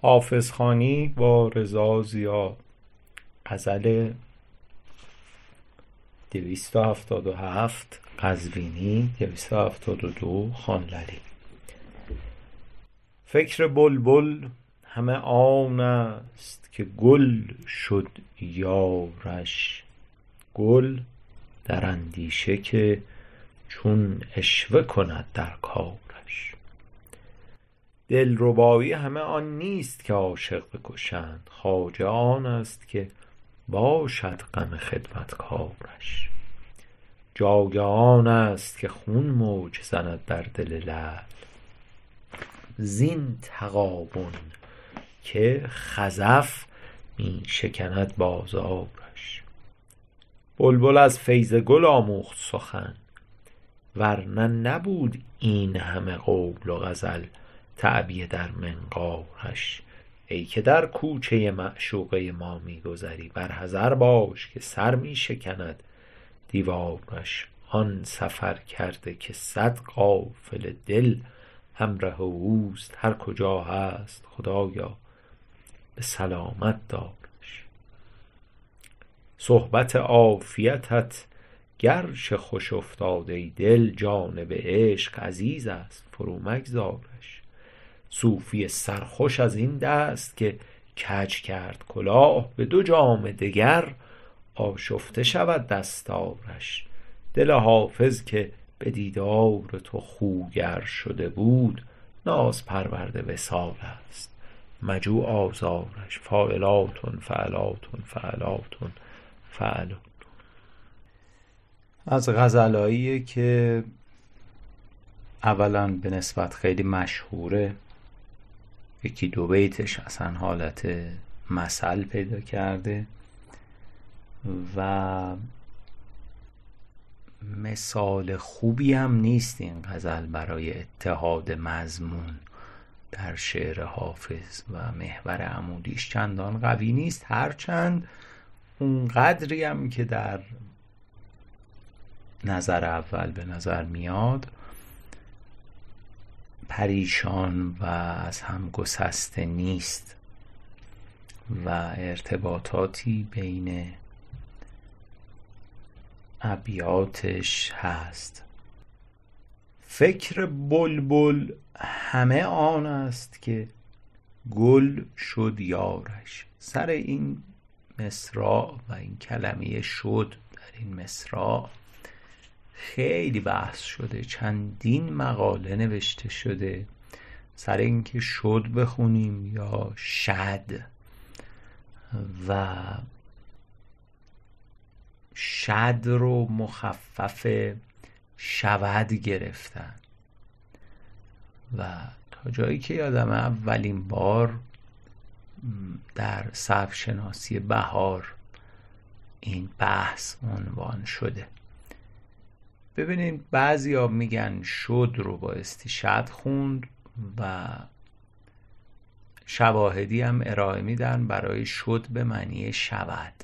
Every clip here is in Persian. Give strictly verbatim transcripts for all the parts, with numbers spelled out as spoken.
حافظ خانی با رضا ضیا. غزل دویست و هفتاد و هفت قزوینی، دویست و هفتاد و دو خانلری. فکر بلبل همه آن است که گل شد یارش. گل در اندیشه که چون عشوه کند در کارش. دلربایی همه آن نیست که عاشق بکشند. خواجه آن است که باشد غم خدمتکارش. جای آن است که خون موج زند در دل لعل. زین تغابن که خزف می شکند بازارش. بلبل از فیض گل آموخت سخن، ورنه نبود این همه قول و غزل تعبیه در منقارش. ای که در کوچه معشوقه ما می گذری، بر حذر باش که سر می شکند دیوارش. آن سفر کرده که صد قافله دل همره اوست. هر کجا هست خدایا به سلامت دارش. صحبت عافیتت گرچه خوش افتاد ای دل، جانب عشق عزیز است فرو مگذارش. صوفی سرخوش از این دست که کج کرد کلاه، به دو جام دگر آشفته شود دستارش. دل حافظ که به دیدار تو خوگر شده بود، ناز پرورد وصال است مجو آزارش. فاعلاتن فعلاتن فعلاتن فعلون. از غزلایی که اولا به نسبت خیلی مشهوره، یکی دو بیتش اصلا حالت مثل پیدا کرده و مثال خوبی هم نیست این غزل برای اتحاد مضمون در شعر حافظ و محور عمودیش چندان قوی نیست، هرچند اون قدری هم که در نظر اول به نظر میاد پریشان و از هم گسسته نیست و ارتباطاتی بین ابیاتش هست. فکر بلبل همه آن است که گل شد یارش. سر این مصرع و این کلمه شد در این مصرع خیلی بحث شده، چندین مقاله نوشته شده سر اینکه شد بخونیم یا شد، و شد رو مخفف شود گرفتن و تا جایی که یادم اولین بار در سبک شناسی بهار این بحث عنوان شده. ببینید بعضی ها میگن شد رو بایستی شد خوند و شواهدی هم ارائه میدن برای شد به معنی شود.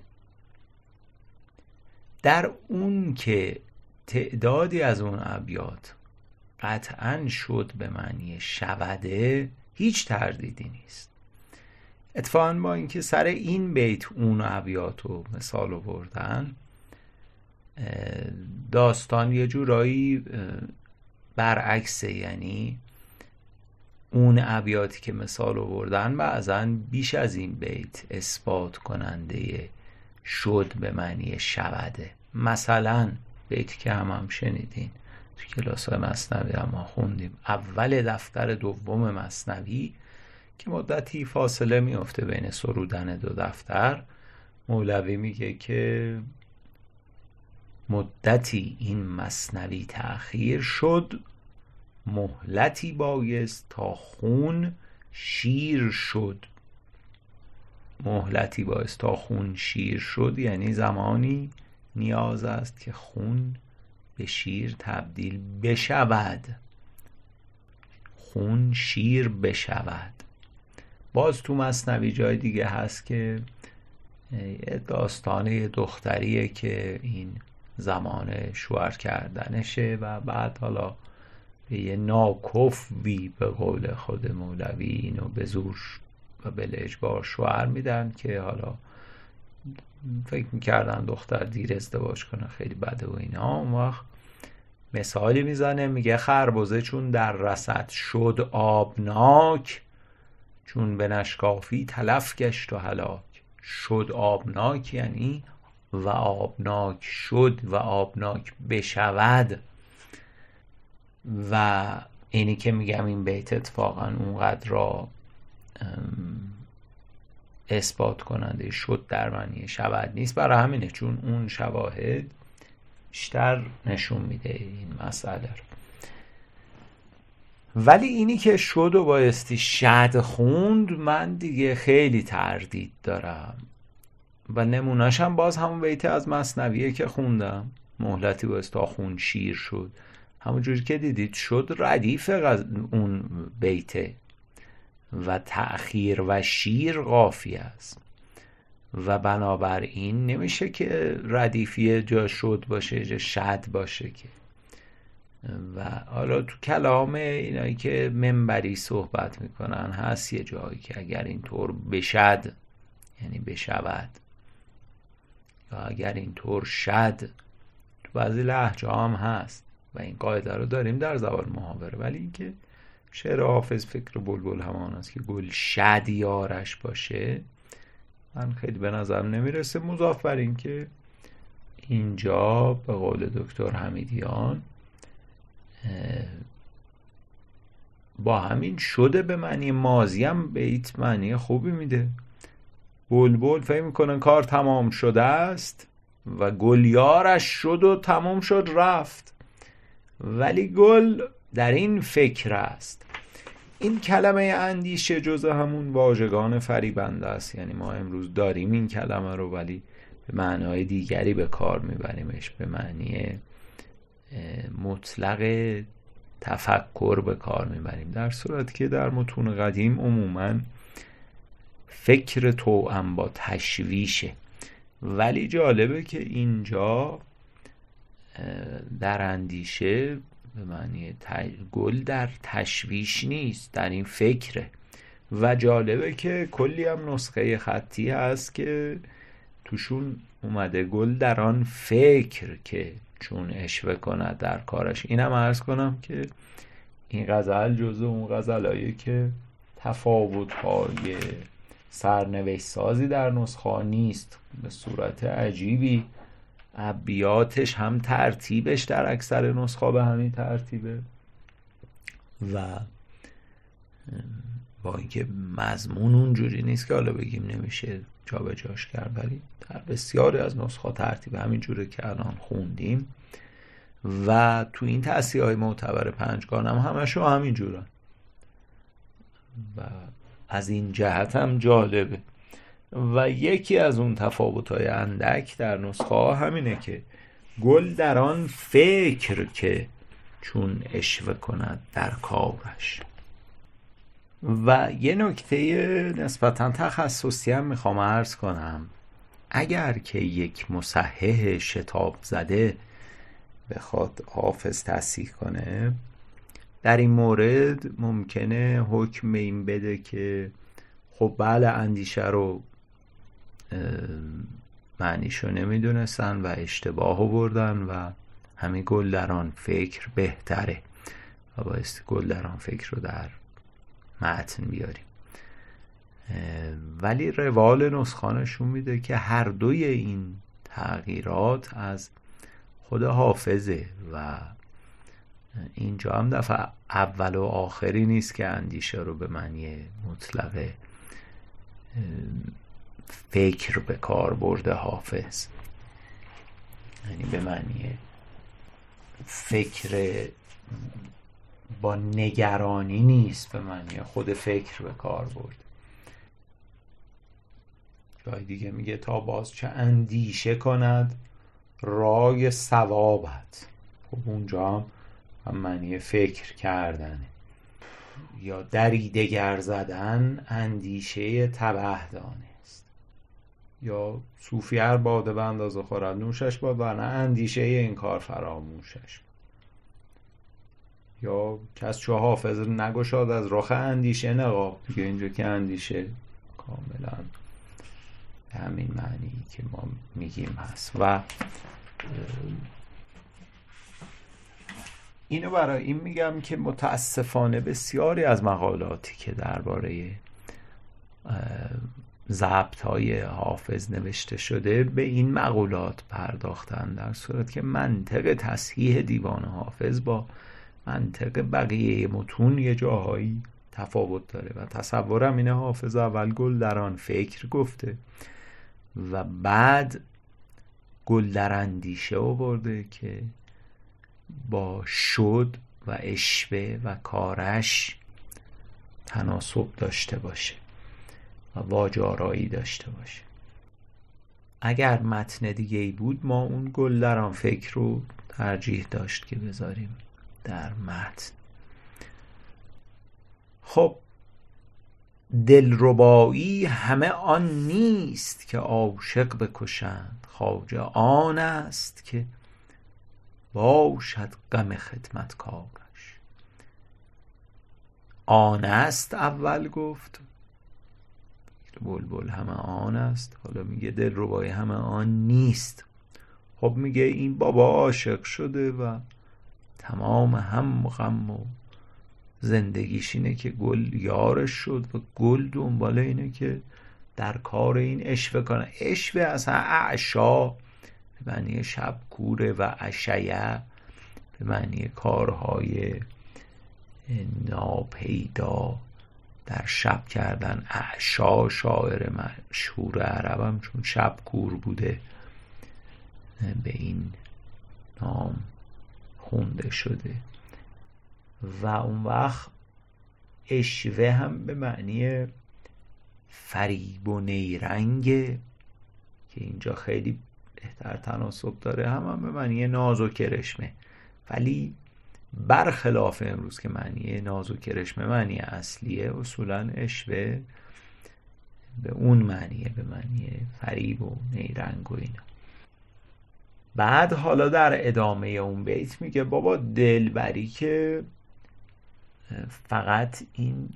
در اون که تعدادی از اون ابیات قطعاً شد به معنی شوده هیچ تردیدی نیست. اتفاقاً با اینکه سر این بیت اون ابیات رو مثال آوردن، داستان یه جورایی برعکسه، یعنی اون ابیاتی که مثال آوردن بعضاً بیش از این بیت اثبات کننده شد به معنی شوده. مثلا بیتی که هم هم شنیدین تو کلاس‌های مثنوی هم ما خوندیم، اول دفتر دوم مثنوی که مدتی فاصله میفته بین سرودن دو دفتر، مولوی میگه که مدتی این مثنوی تأخیر شد، مهلتی بایست تا خون شیر شد. مهلتی بایست تا خون شیر شد یعنی زمانی نیاز است که خون به شیر تبدیل بشود، خون شیر بشود. باز تو مثنوی جای دیگه هست که داستان دختریه که این زمان شوهر کردنشه و بعد حالا به یه ناکفوی به قول خود مولوی اینو به زور و به اجبار شوهر میدن که حالا فکر میکردن دختر دیر ازدواج کنه خیلی بده و اینا. اون وقت مثالی میزنه، میگه خربزه چون در رسد شد آبناک، چون به نشکافی تلف گشت و هلاک. شد آبناک یعنی و آبناک شد و آبناک بشود. و اینی که میگم این بیت اتفاقا اونقدر را اثبات کننده شد در معنی شود نیست، برای همینه چون اون شواهد بیشتر نشون میده این مسئله رو. ولی اینی که شد و بایستی شد خوند، من دیگه خیلی تردید دارم و نمونه‌ش هم باز همون بیت از مثنویه که خوندم، مهلتی بایستا خون شیر شد. همون جوری که دیدید شد ردیف اون بیته و تأخیر و شیر قافیه است و بنابراین نمیشه که ردیفی جا شد باشه جا شد باشه که. و حالا تو کلام اینایی که منبری صحبت میکنن هست یه جایی که اگر اینطور بشد یعنی بشود، یا اگر اینطور شد، تو بعضی لهجه هم هست و این قاعده رو داریم در زبان محاوره. ولی اینکه شعر حافظ فکر بلبل همان است که گل شد یارش باشه، من خیلی به نظرم نمیرسه. مضاف بر این که اینجا به قول دکتر حمیدیان با همین شده به معنی ماضی هم بیت معنی خوبی میده. بلبل فکر میکنه کار تمام شده است و گل یارش شد و تمام شد رفت، ولی گل در این فکر است. این کلمه اندیشه جزء همون واژگان فریبنده است، یعنی ما امروز داریم این کلمه رو ولی به معنای دیگری به کار میبریمش، به معنی مطلق تفکر به کار میبریم، در صورتی که در متون قدیم عموماً فکر توأم با تشویشه. ولی جالبه که اینجا در اندیشه به معنی تج... گل در تشویش نیست، در این فکره. و جالبه که کلی هم نسخه خطی هست که توشون اومده گل در آن فکر که چون اشوه کند در کارش. اینم عرض کنم که این غزل جزو اون غزلایی که تفاوت‌های سرنوشت سازی در نسخه نیست، به صورت عجیبی ابیاتش هم ترتیبش در اکثر نسخه به همین ترتیبه و با اینکه مضمون اونجوری نیست که حالا بگیم نمیشه جا به جاش کرد، ولی در بسیاری از نسخه ترتیب همین جوره که الان خوندیم و تو این تصحیح‌های معتبر پنجگان هم همشو همین جورن و از این جهت هم جالبه. و یکی از اون تفاوت‌های اندک در نسخه ها همینه که گل در آن فکر که چون اشوه کند در کارش. و یه نکته نسبتاً تخصصی هم میخوام عرض کنم. اگر که یک مصحح شتاب زده بخواد حافظ تصحیح کنه، در این مورد ممکنه حکم این بده که خب بله اندیشه رو معنیشو نمیدونستن و اشتباه آوردن و همین گل در آن فکر بهتره و بایستی گل در آن فکر رو در متن بیاریم. ولی روال نسخانشون میده که هر دوی این تغییرات از خود حافظه و اینجا هم دفعه اول و آخری نیست که اندیشه رو به معنی مطلق فکر به کار برده حافظ، یعنی به معنی فکر با نگرانی نیست، به معنی خود فکر به کار برده. جای دیگه میگه تا باز چه اندیشه کند رای ثوابت. خب اونجا هم, هم معنی فکر کردنه. یا دری دگر زدن اندیشه تبه دانست. یا صوفی هر باده به اندازه خورد نوشش باد و نه اندیشه این کار فراموشش. یا کس چو حافظ نگشاد از رخ اندیشه نقاب. دیگه اینجا که اندیشه کاملا به همین معنی که ما میگیم هست. و اینو برای این میگم که متاسفانه بسیاری از مقالاتی که درباره ضبط‌های حافظ نوشته شده به این مقولات پرداختن، در صورت که منطق تصحیح دیوان حافظ با منطق بقیه متون یه جاهایی تفاوت داره و تصورم اینه حافظ اول گل در آن فکر گفته و بعد گل در اندیشه آورده که با شد و اشوه و کارش تناسب داشته باشه و واجارایی داشته باشه. اگر متن دیگه ای بود ما اون گل در آن فکر رو ترجیح داشت که بذاریم در متن. خب دلربایی همه آن نیست که عاشق بکشند، خواجه آن است که باشد غم خدمتکارش. آن است اول گفت، بلبل همه آن است، حالا میگه دلربایی همه آن نیست. خب میگه این بابا عاشق شده و تمام هم غم و زندگیش اینه که گل یارش شد و گل دنباله اینه که در کار این اشوه کنه. اشوه اصلا اعشا به معنی شبکوره و اشیه به معنی کارهای ناپیدا در شب کردن. اعشا شاعر مشهور عربم چون شبکور بوده به این نام خونده شده. و اون وقت اشوه هم به معنی فریب و نیرنگه که اینجا خیلی بهتر تناسب داره، هم هم به معنی ناز و کرشمه، ولی برخلاف امروز که معنی ناز و کرشمه معنی اصلیه، اصولا اشوه به اون معنیه، به معنی فریب و نیرنگ و اینا. بعد حالا در ادامه اون بیت میگه بابا دلبری که فقط این،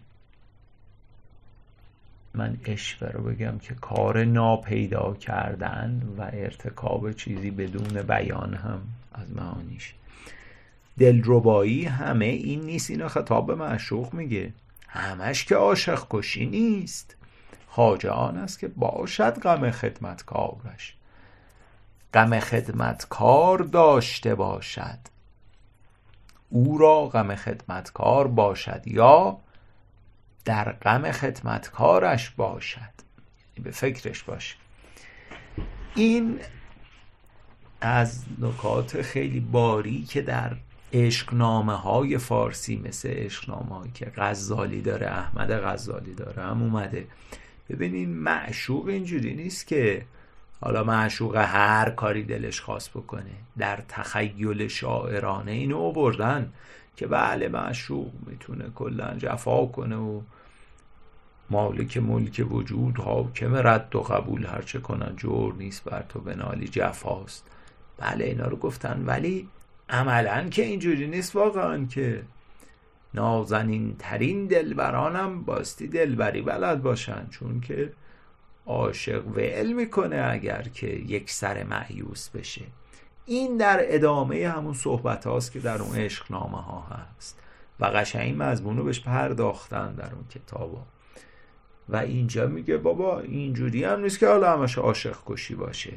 من اشوه رو بگم که کار ناپیدا کردن و ارتکاب چیزی بدون بیان هم از معانیش. دلربایی همه این نیست، اینو خطاب به معشوق میگه، همش که عاشق کشی نیست، خواجه آن است که باشد غم خدمتکارش. غم خدمتکار داشته باشد، او را غم خدمتکار باشد یا در غم خدمتکارش باشد، به فکرش باشه. این از نکات خیلی باری که در عشقنامه های فارسی مثل عشقنامه هایی که غزالی داره، احمد غزالی داره هم اومده. ببینین معشوق اینجوری نیست که حالا معشوق هر کاری دلش خواست بکنه. در تخیل شاعرانه اینو آوردن که بله معشوق میتونه کلا جفا کنه و مالک ملک وجود حاکم رد و قبول، هرچه کنن جور نیست بر تو بنالی جفاست. بله اینا رو گفتن، ولی عملاً که اینجوری نیست واقعاً که نازنین ترین دلبرانم باستی دلبری بلد باشن، چون که عاشق ول میکنه اگر که یک سر مایوس بشه. این در ادامه همون صحبت هاست که در اون عشقنامه ها هست و قشنگ مضمون رو بهش پرداختن در اون کتاب ها. و اینجا میگه بابا اینجوری هم نیست که حالا همش عاشق کشی باشه.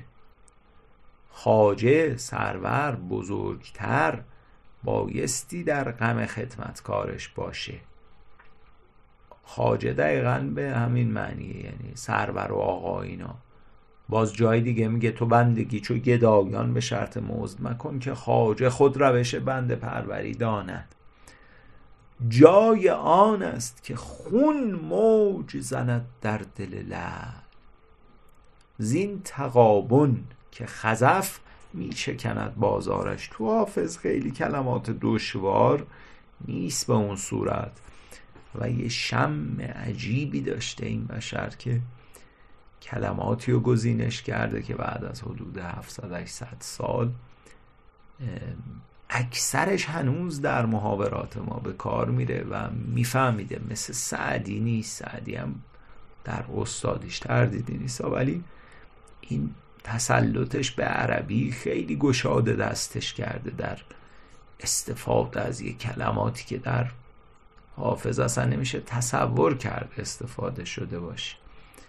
خواجه سرور بزرگتر بایستی در غم خدمتکارش باشه. خواجه دقیقاً به همین معنیه، یعنی سرور و آقا اینا. باز جای دیگه میگه تو بندگی چو گدایان به شرط مزد مکن که خواجه خود روش بند پروری داند. جای آن است که خون موج زند در دل لعل، زین تغابن که خزف می چکند بازارش. تو حافظ خیلی کلمات دشوار نیست به اون صورت و یه شم عجیبی داشته این بشر که کلماتی رو گزینش کرده که بعد از حدود هفتصد هشتصد سال اکثرش هنوز در محاورات ما به کار میره و میفهمیده. مثل سعدی نیست. سعدی هم در استادیش تردیدی نیست، ولی این تسلطش به عربی خیلی گشاده دستش کرده در استفاده از یک کلماتی که در حافظ اصلا نمیشه تصور کرد استفاده شده باشه.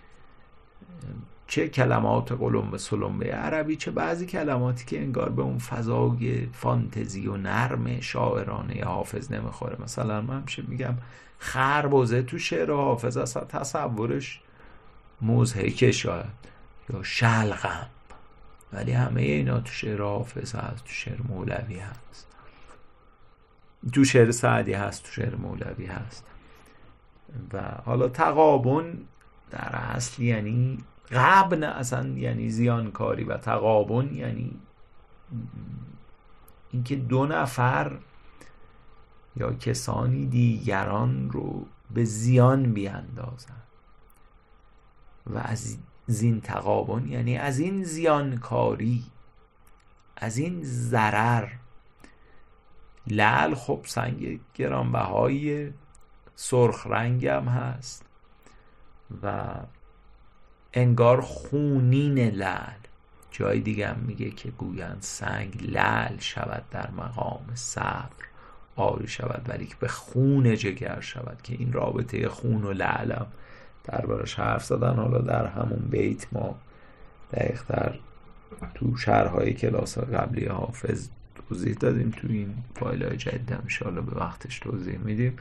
چه کلمات قلمبه سلمبه عربی، چه بعضی کلماتی که انگار به اون فضای فانتزی و نرم شاعرانه حافظ نمیخوره. مثلا من همیشه میگم خربزه تو شعر حافظ اصلا تصورش مضحکه شاید، یا شلغم، ولی همه اینا تو شعر حافظ هست، تو شعر مولوی هست، تو شعر سعدی هست، تو شعر مولوی هست. و حالا تقابن در اصل یعنی غبن، اصلا یعنی زیانکاری، و تقابن یعنی اینکه دو نفر یا کسانی دیگران رو به زیان بیاندازن، و از این تقابن یعنی از این زیانکاری، از این ضرر. لعل خب سنگ گرانبهایی سرخ رنگ هم هست و انگار خونین لعل. جای دیگه هم میگه که گویند سنگ لعل شود در مقام صبر آری شود، ولی که به خون جگر شود، که این رابطه خون و لعل هم دربارش حرف زدن. حالا در همون بیت ما دقیق‌تر تو شرحهای کلاس قبلی حافظ توضیح دادیم، تو این فایل‌های جدید هم انشاءالله به وقتش توضیح میدیم.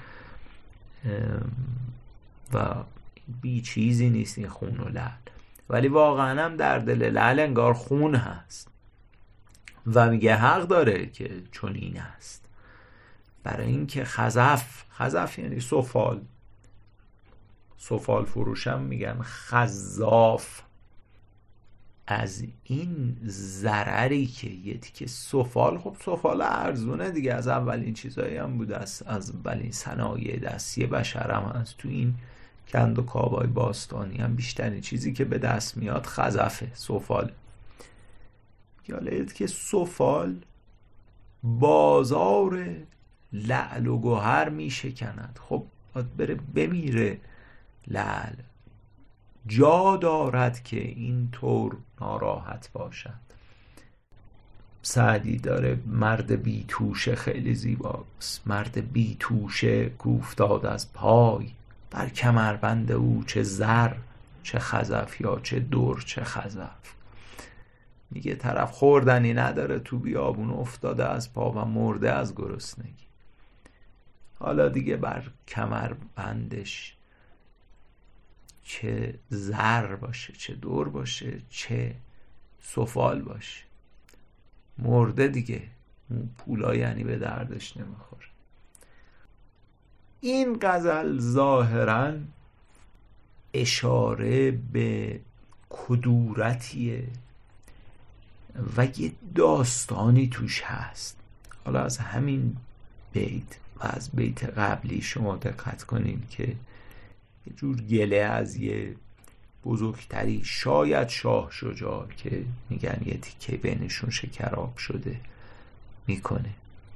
و بی چیزی نیست این خون و لعل، ولی واقعا هم در دل لعل انگار خون هست و میگه حق داره که چون این هست، برای اینکه خزف، خزف یعنی سفال، سفال فروشم میگن خزاف، از این ضرری که یه تیکه سفال، خب سفال ارزونه دیگه، از اولین چیزایی هم بوده، از اولین صنایع دستی بشر هم هست. تو این کند و کاوای باستانی هم بیشترین چیزی که به دست میاد خزفه، سفال. یالید که سفال بازار لعل و گوهر میشکند. خب باید بره بمیره لعل، جا دارد که این طور ناراحت باشد. سعدی داره مرد بی توشه خیلی زیباست. مرد بی توشه کوفتاد از پای، بر کمربند او چه زر چه خزف، یا چه دور چه خزف. میگه طرف خوردنی نداره، تو بیابون افتاده از پا و مرده از گرسنگی. حالا دیگه بر کمربندش چه زر باشه، چه دور باشه، چه سفال باشه، مرده دیگه. اون پولا یعنی به دردش نمیخوره. این غزل ظاهراً اشاره به کدورتیه و یه داستانی توش هست. حالا از همین بیت و از بیت قبلی شما دقت کنین که یه جور گله از یه بزرگتری، شاید شاه شجاع که میگن یه تیکه بینشون شکراب شده میکنه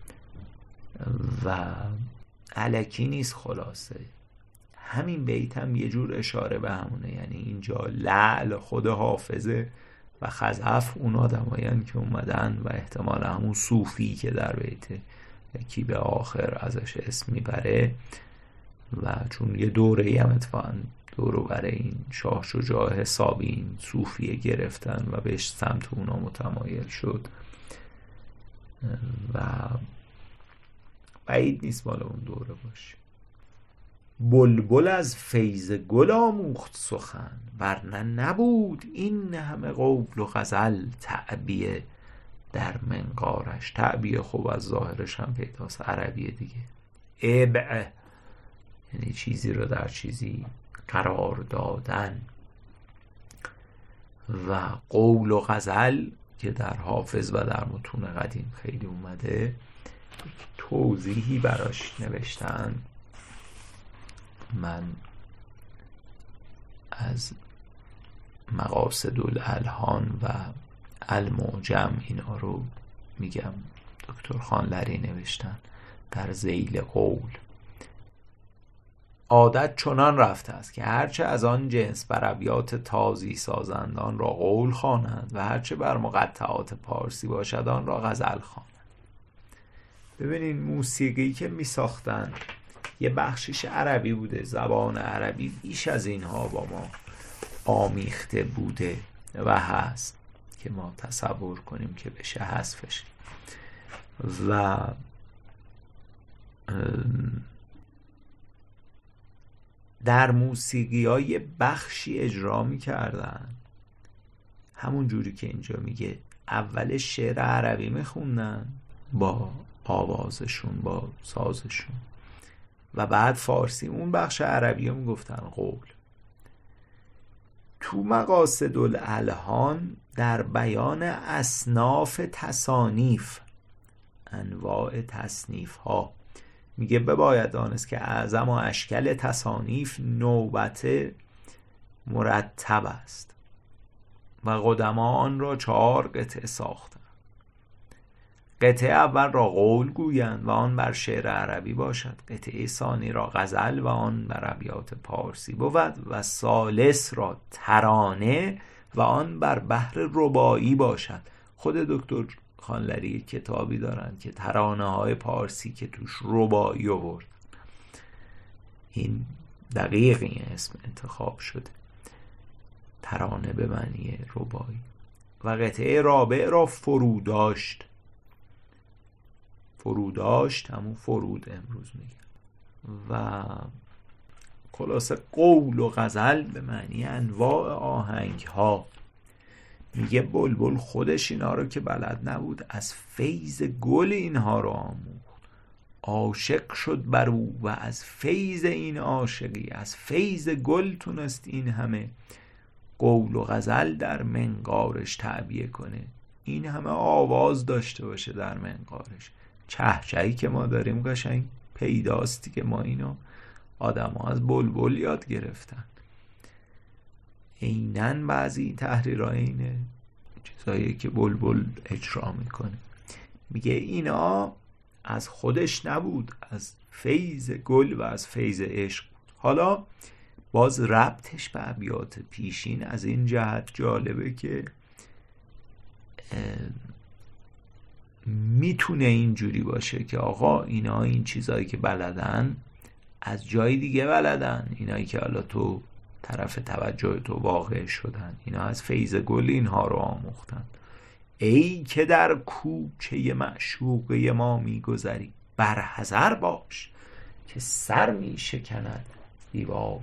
و الکی نیست. خلاصه همین بیت هم یه جور اشاره به همونه، یعنی اینجا لعل خود حافظه و خزف اون آدمایان که اومدن و احتمال همون صوفی که در بیت یکی به آخر ازش اسم میبره، و چون یه دوره هم اتفاقا دورو برای این شاه شجاع حسابی این صوفیه گرفتن و بهش سمت اونا متمایل شد و بعید نیست مال اون دوره باشه. بلبل از فیض گل آموخت سخن، ورنه نبود این همه قول و غزل تعبیه در منقارش. تعبیه خوب از ظاهرش هم پیداست، عربیه دیگه. ابعه یعنی چیزی رو در چیزی قرار دادن، و قول و غزل که در حافظ و در متون قدیم خیلی اومده، توضیحی براش نوشتن. من از مقاصد الالحان و المعجم اینا رو میگم، دکتر خانلری نوشتن در ذیل قول. عادت چنان رفته است که هرچه از آن جنس بر ابیات تازی سازندان را قول خوانند و هرچه بر مقطعات پارسی باشد آن را غزل خوانند. ببینین موسیقی که می ساختن یه بخشش عربی بوده، زبان عربی بیش از اینها با ما آمیخته بوده و هست که ما تصور کنیم که بشه حذفش. و در موسیقی ها یه بخشی اجرا می کردن همون جوری که اینجا میگه، اول شعر عربی می خوندن با آوازشون با سازشون و بعد فارسی اون بخش عربی رو می گفتن قول. تو مقاصد الالحان در بیان اصناف تصانیف، انواع تصنیف ها، میگه بباید دانست که اعظم و اشکال تصانیف نوبت مرتب است و قدما آن را چهار قطعه ساختند. قطعه اول را قول گویند و آن بر شعر عربی باشد، قطعه ثانی را غزل و آن بر ابیات پارسی بود و ثالث را ترانه و آن بر بحر رباعی باشد. خود دکتر خانلری کتابی دارن که ترانه های پارسی که توش رباعی آورد، این دقیق این اسم انتخاب شده، ترانه به معنی رباعی. و قطعه رابع را فروداشت، فروداشت همون فرود امروز میگن. و خلاصه قول و غزل به معنی انواع آهنگ ها. میگه بلبل خودش اینا رو که بلد نبود از فیض گل اینها رو آموخت، عاشق شد بر او و از فیض این عاشقی، از فیض گل تونست این همه قول و غزل در منقارش تعبیه کنه، این همه آواز داشته باشه در منقارش. چهچهی که ما داریم قشنگ پیداستی که ما اینو آدم ها از بلبل یاد گرفتن. اینن بعضی تحریرها اینه چیزایی که بلبل اجرا میکنه. میگه اینا از خودش نبود، از فیض گل و از فیض عشق بود. حالا باز ربطش به ابیات پیشین از این جهت جالبه که میتونه اینجوری باشه که آقا اینا این چیزایی که بلدن از جای دیگه بلدن، اینایی که حالا تو طرف توجه تو واقع شدن، اینا از فیض گل اینها رو آموختن. ای که در کوچه معشوقه ما میگذری، برحذر باش که سر میشکند دیوار.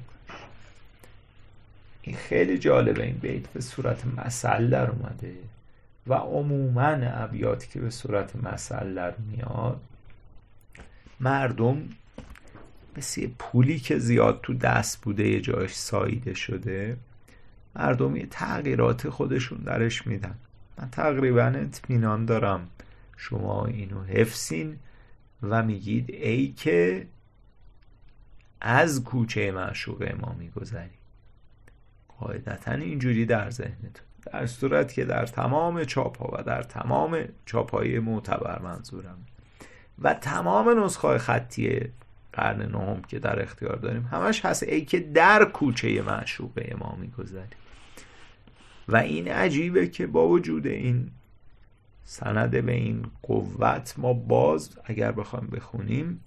این خیلی جالبه، این بیت به صورت مثل در اومده و عموما ابیاتی که به صورت مثل در میاد مردم مثل پولی که زیاد تو دست بوده یه جایش ساییده شده، مردم یه تغییرات خودشون درش میدن. من تقریبا اطمینان دارم شما اینو حفظین و میگید ای که از کوچه معشوقه ما میگذری. قاعدتا اینجوری در ذهنتون، در صورت که در تمام چاپ ها و در تمام چاپ های معتبر منظورم و تمام نسخه خطی قرن نهم که در اختیار داریم همش هست ای که در کوچه معشوقه ما میگذری. و این عجیبه که با وجود این سند به این قوت ما باز اگر بخوایم بخونیم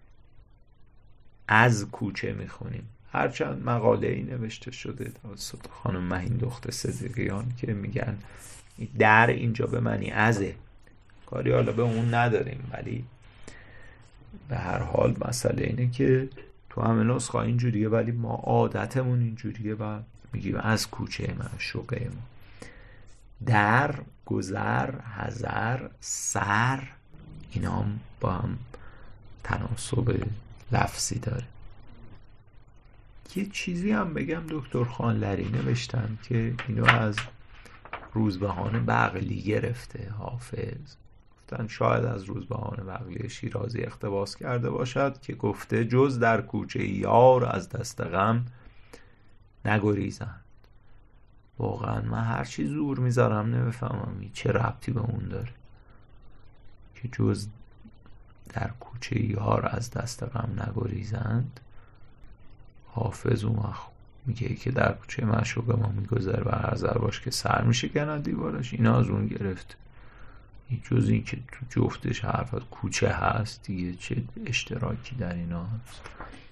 از کوچه میخونیم. هرچند مقاله ای نوشته شده توسط خانم مهین دختر صدیقیان که میگن در اینجا به معنی ازه، کاری حالا به اون نداریم، ولی به هر حال مسئله اینه که تو همه نسخه اینجوریه ولی ما عادتمون اینجوریه و میگیم از کوچه معشوقه ما. در، گذر، حذر، سر، اینا هم با هم تناسب لفظی داره. یه چیزی هم بگم دکتر خانلری نوشتن که اینو از روزبهان بقلی گرفته حافظ، گفتن شاید از روزبهان بقلی شیرازی اقتباس کرده باشد که گفته جز در کوچه یار از دست غم نگریزند. واقعا من هر چی زور میذارم نمیفهمم چه ربطی به اون داره که جز در کوچه یار از دست غم نگریزند. حافظ اومد میگه که در کوچه معشوق ما میگذره و هر ذره باش که سر میشه کنن دیوارش. اینا از اون گرفته. جز این که تو جفتش حرف از کوچه هست دیگه، چه اشتراکی در اینا هست.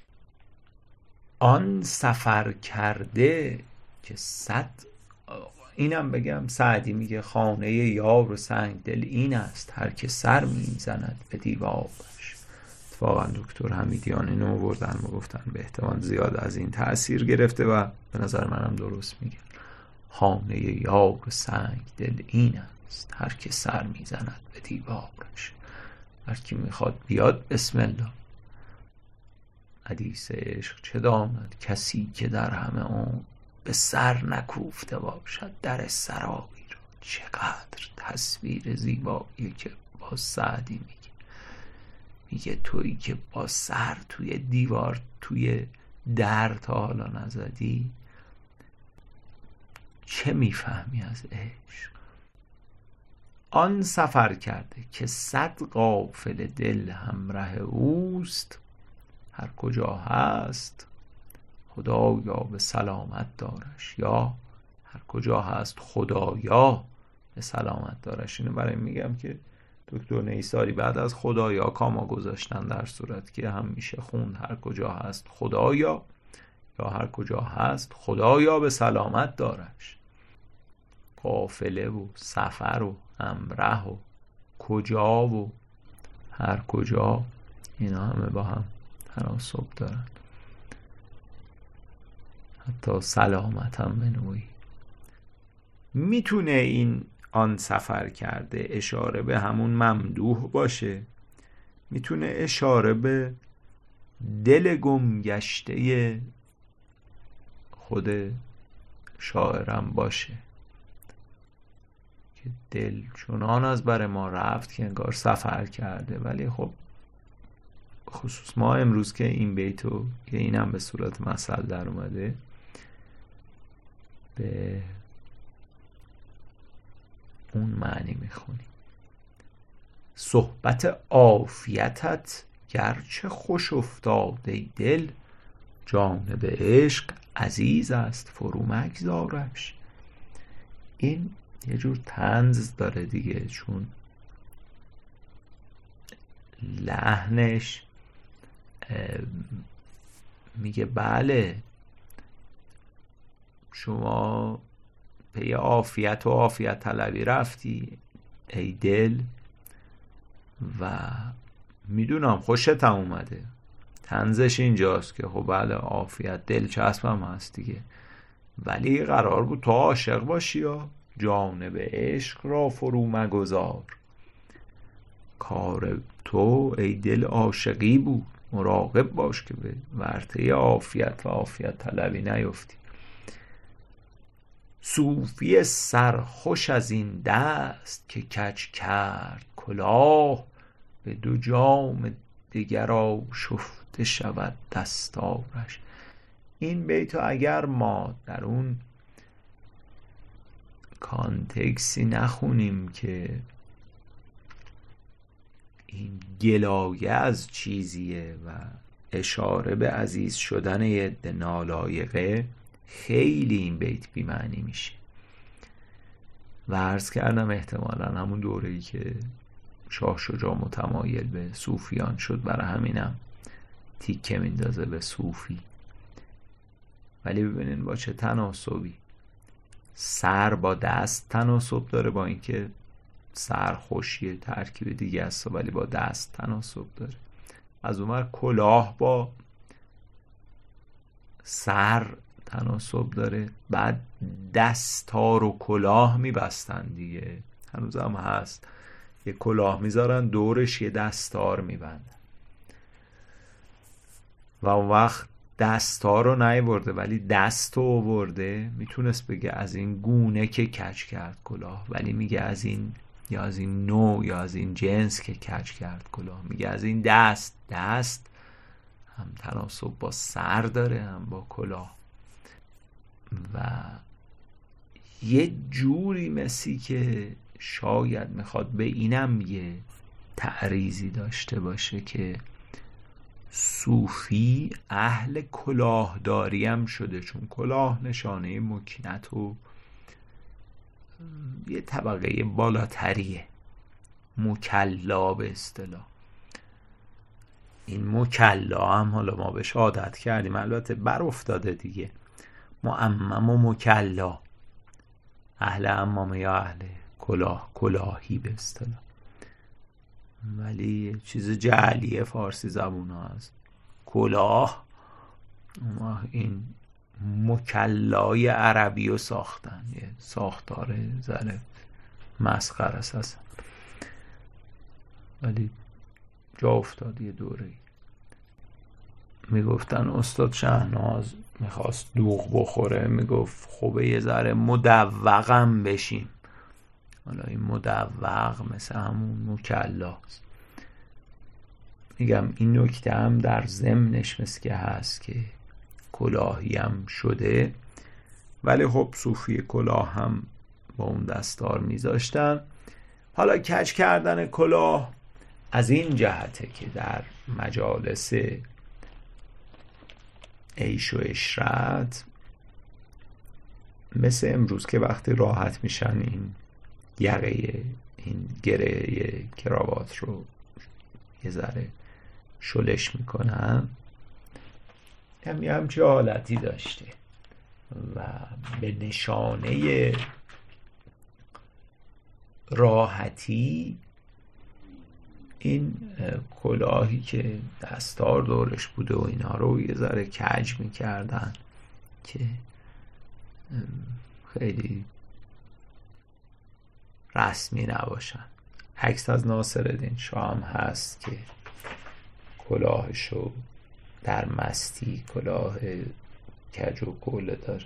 آن سفر کرده که صد، اینم بگم سعدی میگه خانه یار و سنگ دل این است، هر که سر میزند به دیوارش. اتفاقا دکتر حمیدیان اینو آوردن و گفتن به احتمال زیاد از این تأثیر گرفته و به نظر منم درست میگن. خانه یار و سنگ دل این است، هر که سر میزند به دیوارش. هر کی میخواد بیاد بسم الله. حدیث عشق چه داند کسی که در همه اون به سر نکوفته باشد در سرایی را. چقدر تصویر زیبایی که با سعدی میگه. میگه تویی که با سر توی دیوار توی در تا حالا نزدی، چه میفهمی از عشق؟ آن سفر کرده که صد غافل دل همراه اوست، هر کجا هست خدایا به سلامت دارش. یا هر کجا هست خدایا به سلامت دارش. اینو برای میگم که دکتر نیساری بعد از خدایا کاما گذاشتن، در صورت که هم میشه خوند هر کجا هست خدایا یا هر کجا هست خدایا به سلامت دارش. قافله و سفر و همراه و کجا و هر کجا، اینا همه با هم تناسب دارن. حتی سلامت هم به نوعی میتونه این آن سفر کرده اشاره به همون ممدوح باشه، میتونه اشاره به دل گمگشته خود شاعرم باشه که دل چنان از بر ما رفت که انگار سفر کرده. ولی خب خصوص ما امروز که این بیتو که اینم به صورت مثل در اومده، به اون معنی میخونیم. صحبت عافیتت گرچه خوش افتاده دل، جانب عشق عزیز است فرو مگذارش. این یه جور طنز داره دیگه، چون لحنش میگه بله شما پی عافیت و عافیت طلبی رفتی ای دل و میدونم خوشت هم اومده. طنزش اینجاست که خب بله عافیت دلچسب هم هست دیگه، ولی قرار بود تو عاشق باشی یا جانب عشق را فرو مگذار. کار تو ای دل عاشقی بود، مراقب باش که به ورطه عافیت و عافیت طلبی نیفتی. صوفی سرخوش از این دست که کج کرد کلاه، به دو جام دیگر آشفته شود دستارش. این بیتو اگر ما در اون کانتکسی نخونیم که این گلایه از چیزیه و اشاره به عزیز شدن یه عده نالایقه، خیلی این بیت بی معنی میشه. و عرض کردم احتمالا همون دوره‌ای که شاه شجاع متمایل به صوفیان شد، برای همینم تیکه میندازه به صوفی. ولی ببینین با چه تناسبی سر با دست تناسب داره، با اینکه سر خوشیه ترکیب دیگه است ولی با دست تناسب داره. از اونور کلاه با سر تناسب داره، بعد دستار و کلاه میبستن دیگه، هنوز هم هست، یه کلاه میذارن دورش یه دستار میبندن و اون وقت دستار رو نیورده ولی دست رو آورده. میتونست بگه از این گونه که کج کرد کلاه، ولی میگه از این یا از این نوع یا از این جنس که کج کرد کلاه. میگه از این دست. دست هم تناسب با سر داره هم با کلاه و یه جوری مسی که شاید میخواد به اینم یه تعریضی داشته باشه که صوفی اهل کلاهداری هم شده، چون کلاه نشانه مکنت و یه طبقه بالاتریه، مکلا به اصطلاح. این مکلا هم حالا ما بهش عادت کردیم، البته بر افتاده دیگه، معمم و مکلا، اهل عمامه یا اهل کلاه، کلاهی به اصطلاح. ولی چیز جعلیه فارسی زبون ها هست کلاه. این مکلای عربی رو ساختن، یه ساختار ذره مسخره است، ولی جا افتاد یه دوره. میگفتن استاد شهناز میخواست دوغ بخوره، میگفت خب یه ذره مدوقم بشیم. حالا این مدوق مثل همون مکلاست. میگم این نکته هم در ضمنش مثل که هست که کلاهی هم شده، ولی خب صوفی کلاه هم با اون دستار میذاشتن. حالا کج کردن کلاه از این جهته که در مجالس عیش و عشرت مثل امروز که وقتی راحت میشن این یقه این گره کراوات رو یه ذره شلش میکنن، هم یه همچه حالتی داشته و به نشانه راحتی این کلاهی که دستار دورش بوده و اینا رو یه ذره کج میکردن که خیلی رسمی نباشن. عکس از ناصرالدین شاه هم هست که کلاهشو در مستی کلاه کج و کوله داره.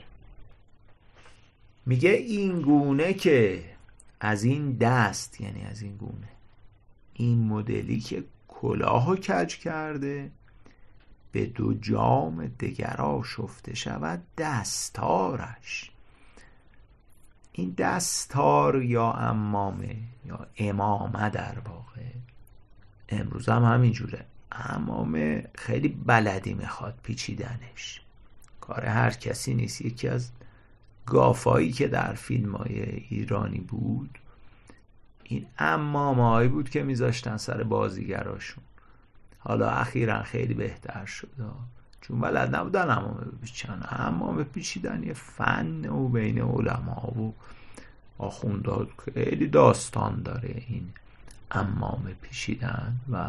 میگه این گونه که از این دست، یعنی از این گونه، این مدلی که کلاهو کج کرده، به دو جام دگر آشفته شود دستارش. این دستار یا عمامه یا امامه در واقع، امروز هم همینجوره. عمامه خیلی بلدی میخواد پیچیدنش، کار هر کسی نیست. یکی از گافایی که در فیلم های ایرانی بود این عمامه هایی بود که میذاشتن سر بازیگراشون. حالا اخیرا خیلی بهتر شد چون بلد نبودن عمامه بپیچن. عمامه پیچیدن یه فن و بین علما و آخوندا خیلی داستان داره این عمامه پیچیدن. و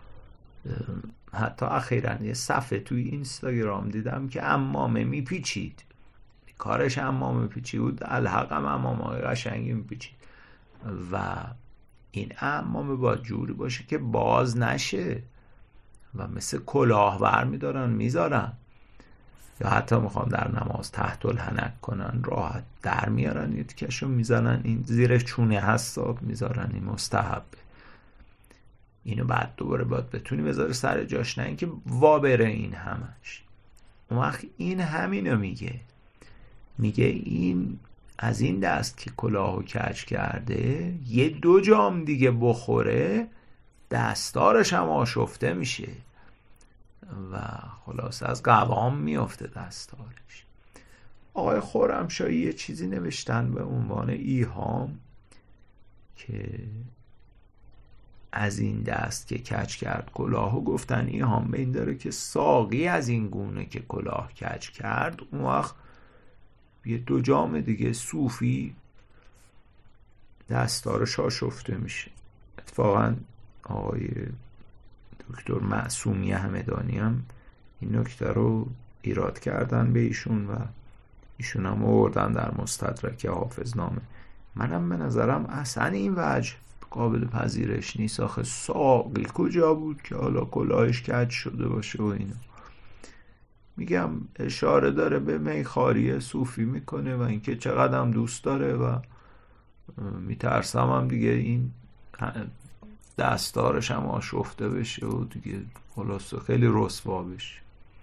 حتی اخیرا یه صفحه توی اینستاگرام دیدم که عمامه میپیچید، کارش عمامه پیچی بود، الحق هم عمامه قشنگی میپیچید. و این عمامه باید جوری باشه که باز نشه و مثل کلاه ور میدارن میذارن، یا حتی میخوام در نماز تحت الحنک کنن راحت در میارن یه تیکشو میزنن این زیر چونه حساب میذارن. این مستحبه، اینو بعد دوباره باید بتونی بذاری سر جاش، نه اینکه وا بره این همش. اون وقت این همینو میگه، میگه این از این دست که کلاهو کج کرده یه دو جام دیگه بخوره دستارش هم آشفته میشه و خلاص از قوام میفته دستارش. آقای خرمشاهی یه چیزی نوشتن به عنوان ایهام که از این دست که کج کرد کلاهو، گفتن ایهام به این داره که ساقی از این گونه که کلاه کج کرد اون وقت یه دو جام دیگه صوفی دستارش آشفته میشه. اتفاقا آقای دکتر معصومی همدانی هم این نکته رو ایراد کردن به ایشون و ایشون هم آوردن در مستدرک حافظنامه. منم به نظرم اصلا این وجه قابل پذیرش نیست. آخه ساقی کجا بود که حالا کلاهش کج شده باشه و اینا. میگم اشاره داره به میخواری صوفی میکنه و اینکه چقدر هم دوست داره و میترسم هم دیگه این دستارش هم آشفته بشه و دیگه خلاصه خیلی رسوا بشه.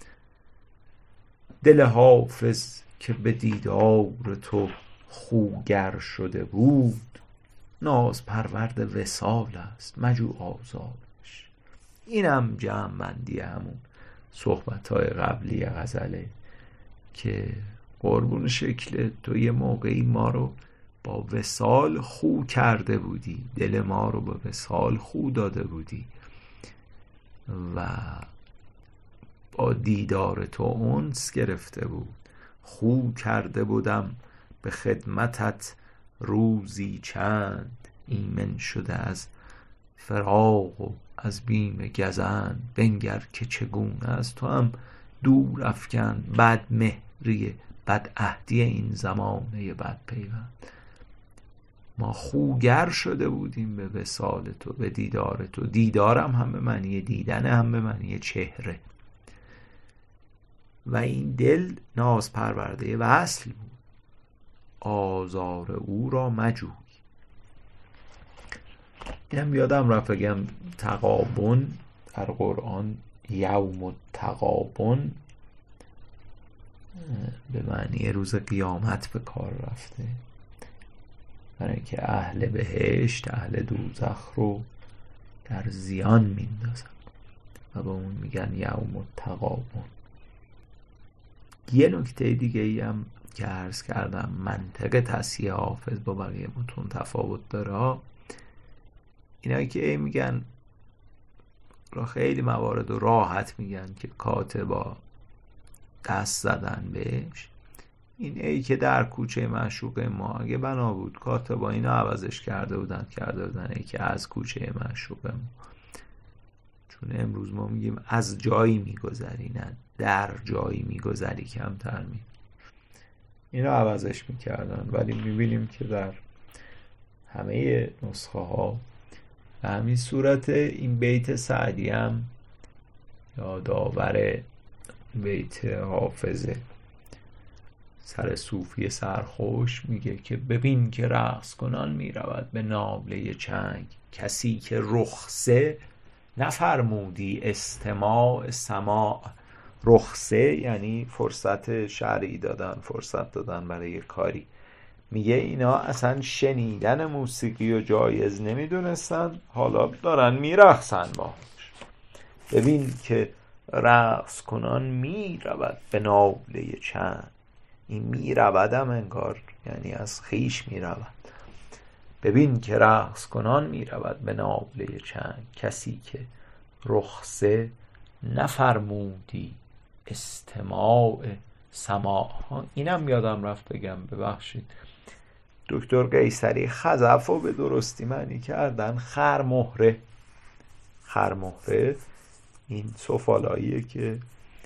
دل حافظ که به دیدار تو خوگر شده بود، ناز پرورد وصال است مجو آزارش. اینم جمع بندی همون صحبت‌های قبلی غزله که قربون شکل تو یه موقعی ما رو با وصال خو کرده بودی، دل ما رو به وصال خو داده بودی و با دیدار تو انس گرفته بود. خو کرده بودم به خدمتت روزی چند، ایمن شده از فراق و از بیم گزند. بنگر که چگونه از تو هم دور افکند بد مهری بد عهدی این زمانه بد پیوند. ما خوگر شده بودیم به وصال تو، به دیدار تو. دیدارم هم به معنی دیدن، هم به معنی چهره. و این دل ناز پرورده وصل بود، آزار او را مجوی. اینم یادم رفت بگم تغابن در قرآن یوم التغابن به معنی روز قیامت به کار رفته، برای که اهل بهشت اهل دوزخ رو در زیان میندازن و به اون میگن یوم التغابن. یه نکته دیگه ای هم که عرض کردم منطق تصحیح حافظ با بقیه متون تفاوت داره. اینایی که ای میگن را خیلی موارد و راحت میگن که کاتبا دست زدن بهش، این ای که در کوچه معشوق ما اگه بنا بود کاتبا اینو عوضش کرده بودن کرده بودن ای که از کوچه معشوق ما. چون امروز ما میگیم از جایی میگذری، نه در جایی میگذری کمتر می اینو عوضش میکردن. ولی میبینیم که در همه نسخه ها به همین صورت این بیت سعدی هم یادآور بیت حافظه. سر صوفی سرخوش میگه که ببین که رقص کنان میرود به نابله چنگ، کسی که رخصه نفرمودی استماع سماع. رخصه یعنی فرصت شرعی دادن، فرصت دادن برای یک کاری. میگه اینا اصلا شنیدن موسیقی و جایز نمیدونستن، حالا دارن میرقصن باش. ببین که رقص کنان میرود به نابله چند. این میرودم انگار یعنی از خیش میرود. ببین که رقص کنان میرود به نابله چند، کسی که رخصه نفرمودی استماع سماع. اینم یادم رفت بگم، ببخشید. دکتر قیصری خزف رو به درستی معنی کردن خرمهره. خرمهره این سفالاییه که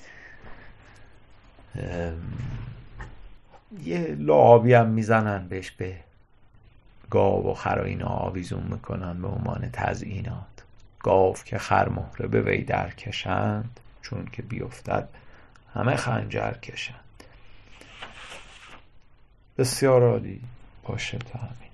یه لعابی هم میزنن بهش، به گاو و خر و اینا آویزون میکنن به عنوان تزیینات. گاو که خرمهره به وی در کشند، چون که بیفتد همه خنجر کشند. بسیار عالی، باشه تا همین.